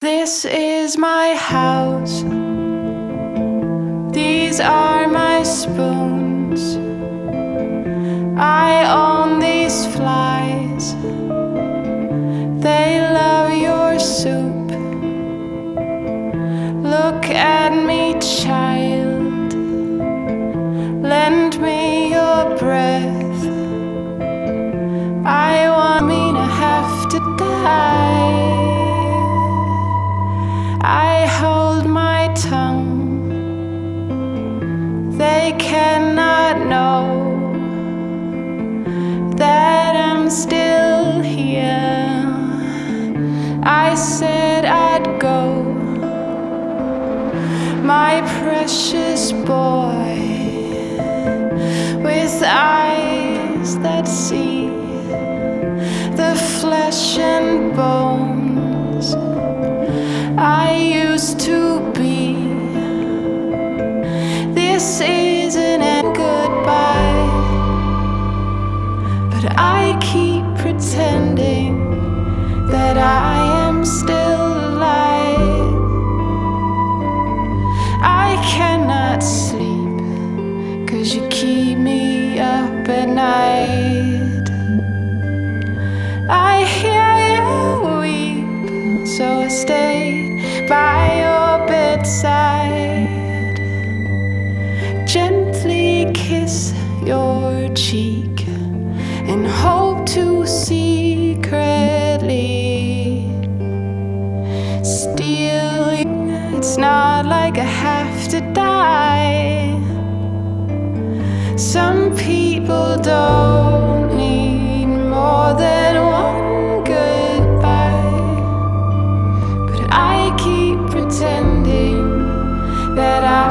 This is my house. These are my spoons. I own these flies. They love your soup. Look at me, child. Lend me your breath. I want me to have to die. I hold my tongue. They cannot know that I'm still here. I said I'd go, my precious boy, with eyes that see the flesh and bones I used to be. This isn't a goodbye, but I keep pretending that I am still alive. I cannot sleep 'cause you keep me up at night. I hear you weep, so I stay by your bedside, gently kiss your cheek and hope to secretly steal you. It's not like I have to die. Some people don't need more than one goodbye, but I keep pretending that I